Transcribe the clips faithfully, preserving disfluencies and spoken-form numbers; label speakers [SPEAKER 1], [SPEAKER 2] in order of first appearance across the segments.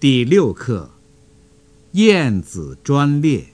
[SPEAKER 1] 第六课，燕子专列。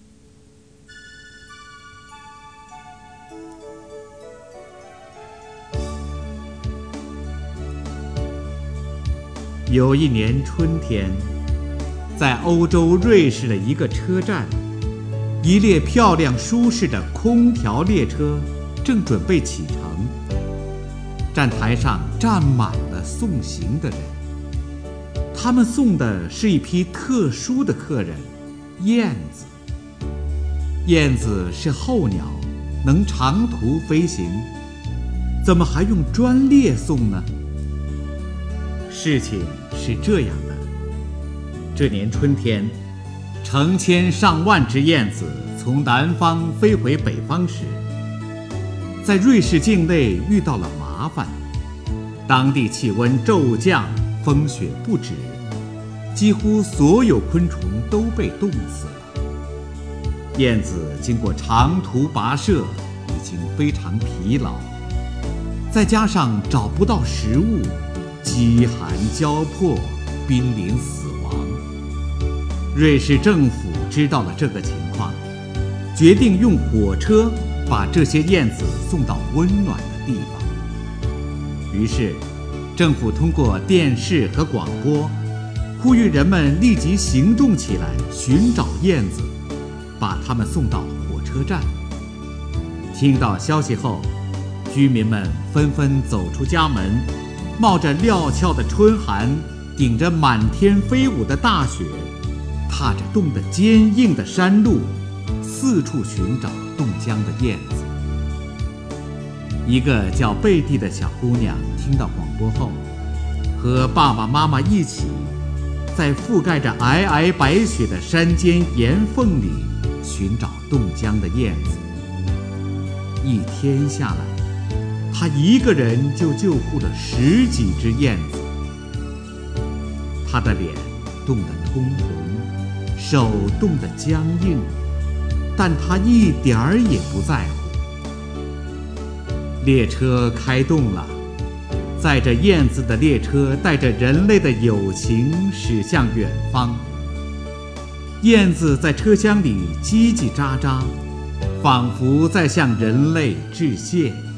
[SPEAKER 1] 有一年春天，在欧洲瑞士的一个车站，一列漂亮舒适的空调列车正准备启程。站台上站满了送行的人，他们送的是一批特殊的客人——燕子。燕子是候鸟，能长途飞行，怎么还用专列送呢？事情是这样的，这年春天，成千上万只燕子从南方飞回北方时，在瑞士境内遇到了麻烦。当地气温骤降，风雪不止，几乎所有昆虫都被冻死了。燕子经过长途跋涉，已经非常疲劳，再加上找不到食物，饥寒交迫，濒临死亡。瑞士政府知道了这个情况，决定用火车把这些燕子送到温暖的地方。于是，政府通过电视和广播，呼吁人们立即行动起来，寻找燕子，把它们送到火车站。听到消息后，居民们纷纷走出家门，冒着料峭的春寒，顶着满天飞舞的大雪，踏着冻得坚硬的山路，四处寻找冻僵的燕子。一个叫贝蒂的小姑娘听到广播后，和爸爸妈妈一起，在覆盖着皑皑白雪的山间岩缝里寻找冻僵的燕子。一天下来，她一个人就救护了十几只燕子。她的脸冻得通红，手冻得僵硬，但她一点儿也不在乎。列车开动了，载着燕子的列车带着人类的友情驶向远方。燕子在车厢里叽叽喳喳，仿佛在向人类致谢。